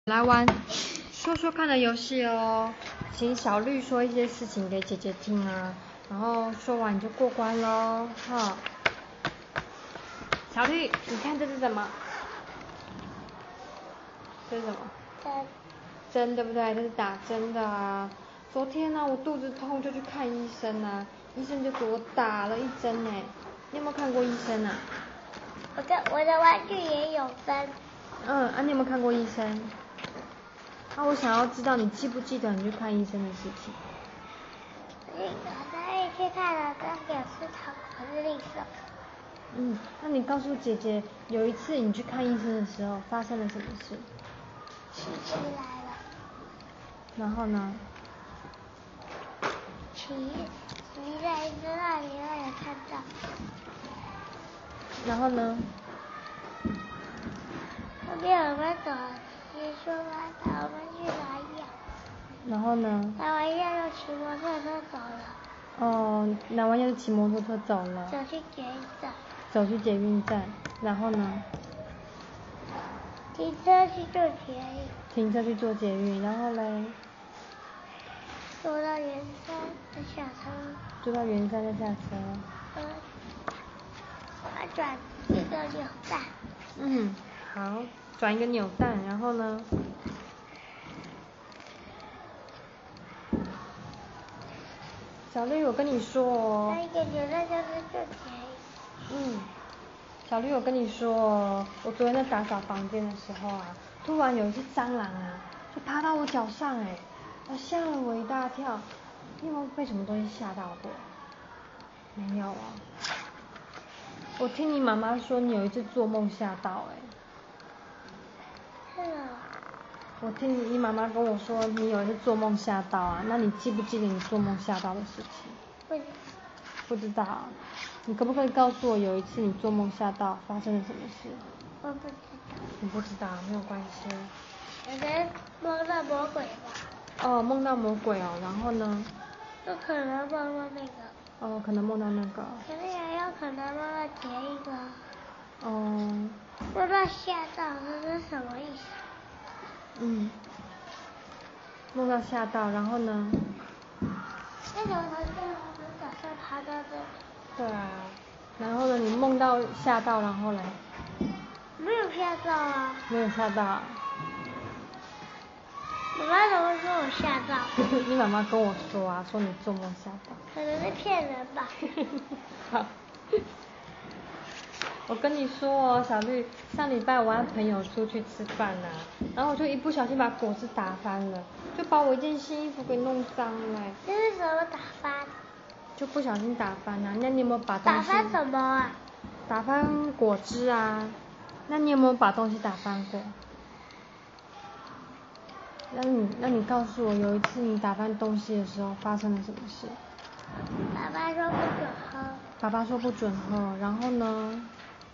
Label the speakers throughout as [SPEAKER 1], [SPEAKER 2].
[SPEAKER 1] 来玩说说看的游戏哦，请小绿说一些事情给姐姐听啊，然后说完你就过关咯，哈。小绿，你看这是什么？这是什么？针对不对？这是打针的啊。昨天呢，我肚子痛就去看医生啊，医生就给我打了一针呢。你有没有看过医生啊？
[SPEAKER 2] 我的玩具也有针。
[SPEAKER 1] 你有没有看过医生？我想要知道你记不记得你去看医生的事情。
[SPEAKER 2] 我那一去看了针给吃糖果是绿色。
[SPEAKER 1] 那你告诉姐姐，有一次你去看医生的时候发生了什么事？
[SPEAKER 2] 琪琪来了。
[SPEAKER 1] 然后呢？
[SPEAKER 2] 琪在那里我也看到。
[SPEAKER 1] 然后呢？
[SPEAKER 2] 后面我们走，琪说带我们去拿药。
[SPEAKER 1] 然后呢？
[SPEAKER 2] 拿完药就骑摩托车走了。
[SPEAKER 1] 拿完药就骑摩托车走了。
[SPEAKER 2] 走去捷运站。
[SPEAKER 1] 走去捷运站，然后呢？
[SPEAKER 2] 停车去做捷运。
[SPEAKER 1] 停车去做捷运，然后嘞？
[SPEAKER 2] 坐到圆山再下车。
[SPEAKER 1] 坐到圆山再下车。
[SPEAKER 2] 转一个扭蛋。
[SPEAKER 1] 好，转一个扭蛋，然后呢？小绿，我跟你说哦。
[SPEAKER 2] 那一个扭蛋就是做捷运。
[SPEAKER 1] 小绿，我跟你说哦，我昨天在打扫房间的时候啊，突然有一只蟑螂啊，就爬到我脚上吓了我一大跳。你有没有被什么东西吓到过？没有啊。我听你妈妈说你有一次做梦吓到
[SPEAKER 2] 是啊。
[SPEAKER 1] 我听你妈妈跟我说你有一次做梦吓到啊，那你记不记得你做梦吓到的事情？不知道。你可不可以告诉我有一次你做梦吓到发生了什么事？
[SPEAKER 2] 我不知道。
[SPEAKER 1] 你不知道，没有关系。
[SPEAKER 2] 可能梦到魔鬼吧。
[SPEAKER 1] 梦到魔鬼哦，然后呢？
[SPEAKER 2] 有可能梦到那个。
[SPEAKER 1] 可能梦到那个。
[SPEAKER 2] 可是也有可能梦到捷运啊。
[SPEAKER 1] 梦
[SPEAKER 2] 到吓到，这是什么意思？
[SPEAKER 1] 梦到吓到，然后呢？
[SPEAKER 2] 为什么从早上爬到这？
[SPEAKER 1] 对啊。然后呢？你梦到吓到，然后嘞？
[SPEAKER 2] 没有吓到啊。
[SPEAKER 1] 没有吓到。
[SPEAKER 2] 妈妈怎么说我吓到？
[SPEAKER 1] 你妈妈跟我说啊，说你做梦吓到。
[SPEAKER 2] 可能是骗人吧。
[SPEAKER 1] 好。我跟你说哦，小绿，上礼拜我和朋友出去吃饭啊，然后我就一不小心把果汁打翻了，就把我一件新衣服给弄脏了。
[SPEAKER 2] 这是什么打翻？
[SPEAKER 1] 就不小心打翻了，那你有没有把东西？
[SPEAKER 2] 打翻什么啊？
[SPEAKER 1] 打翻果汁啊，那你有没有把东西打翻过？那你告诉我，有一次你打翻东西的时候发生了什么事？
[SPEAKER 2] 爸爸说不准喝。
[SPEAKER 1] 爸爸说不准喝，然后呢？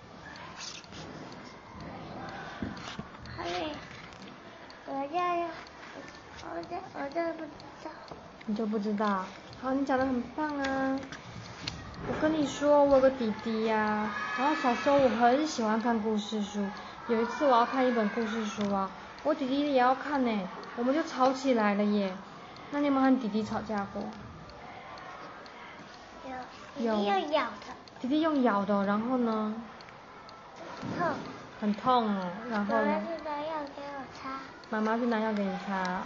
[SPEAKER 2] 我就不知道。
[SPEAKER 1] 你就不知道？好，你讲得很棒啊！我跟你说，我有个弟弟呀，然后小时候我很喜欢看故事书。有一次我要看一本故事书啊，我弟弟也要看呢，我们就吵起来了耶。那你有没有和弟弟吵架过？
[SPEAKER 2] 有。弟弟用咬的。
[SPEAKER 1] 弟弟用咬的，然后呢？
[SPEAKER 2] 痛。
[SPEAKER 1] 很痛哦，然后呢？
[SPEAKER 2] 妈妈是拿药给我擦。
[SPEAKER 1] 妈妈是拿药给你擦。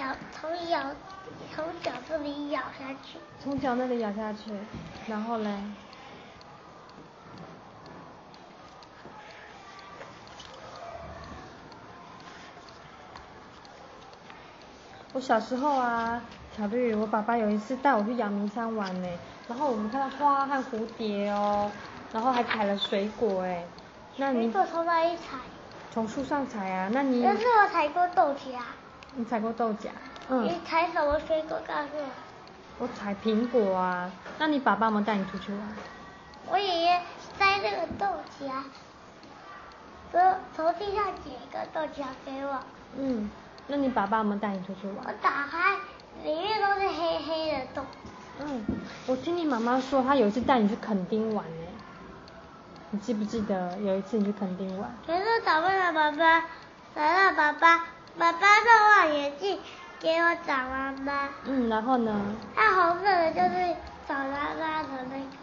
[SPEAKER 2] 从脚这里咬下去。
[SPEAKER 1] 从脚那里咬下去，然后嘞？我小时候啊，小绿，我爸爸有一次带我去阳明山玩呢，然后我们看到花和蝴蝶哦，然后还采了水果哎。那你？
[SPEAKER 2] 水果从哪里采？
[SPEAKER 1] 从树上采啊，那你？
[SPEAKER 2] 但是我采过豆荚。
[SPEAKER 1] 你采过豆荚？
[SPEAKER 2] 你采什么水果告诉我？
[SPEAKER 1] 我采苹果啊，那你爸爸有没有带你出去玩？
[SPEAKER 2] 我爷爷摘那个豆荚，从地上捡一个豆荚给我。
[SPEAKER 1] 那你爸爸有没有带你出去玩？
[SPEAKER 2] 我打开，里面都是黑黑的洞。
[SPEAKER 1] 我听你妈妈说，她有一次带你去垦丁玩呢，你记不记得有一次你去垦丁玩？
[SPEAKER 2] 可是找不到爸爸，找到爸爸爸爸送望远镜给我找妈妈。
[SPEAKER 1] 然后呢？
[SPEAKER 2] 它红色的就是找妈妈的那个。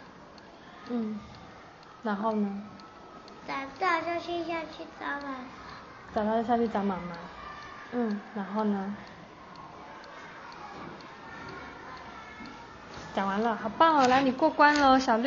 [SPEAKER 1] 然后呢？
[SPEAKER 2] 长大就去下去找妈妈。
[SPEAKER 1] 长大就下去找妈妈。然后呢？讲完了，好棒哦！来，你过关了，小绿。